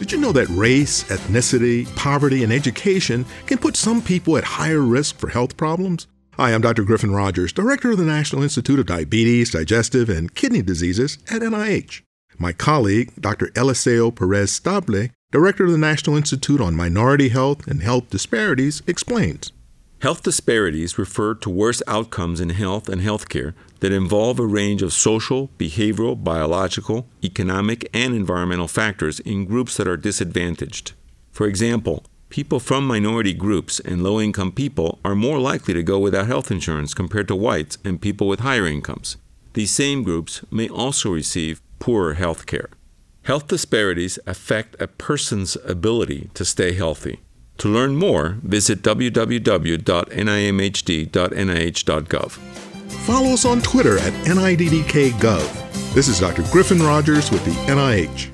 Did you know that race, ethnicity, poverty, and education can put some people at higher risk for health problems? Hi, I'm Dr. Griffin Rogers, Director of the National Institute of Diabetes, Digestive, and Kidney Diseases at NIH. My colleague, Dr. Eliseo Perez-Stable, Director of the National Institute on Minority Health and Health Disparities, explains. Health disparities refer to worse outcomes in health and healthcare that involve a range of social, behavioral, biological, economic, and environmental factors in groups that are disadvantaged. For example, people from minority groups and low-income people are more likely to go without health insurance compared to whites and people with higher incomes. These same groups may also receive poorer health care. Health disparities affect a person's ability to stay healthy. To learn more, visit www.nimhd.nih.gov. Follow us on Twitter at NIDDKGov. This is Dr. Griffin Rogers with the NIH.